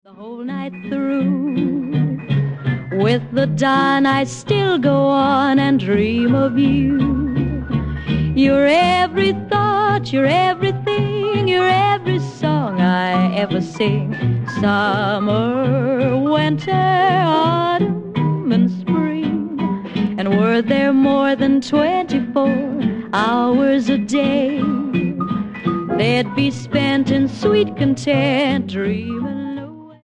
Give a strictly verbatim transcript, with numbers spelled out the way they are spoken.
The whole night through, with the dawn I still go on and dream of you. You're every thought, you're everything, you're every song I ever sing. Summer, winter, autumn, and spring. And were there more than twenty-four hours a day, they'd be spent in sweet content, dreaming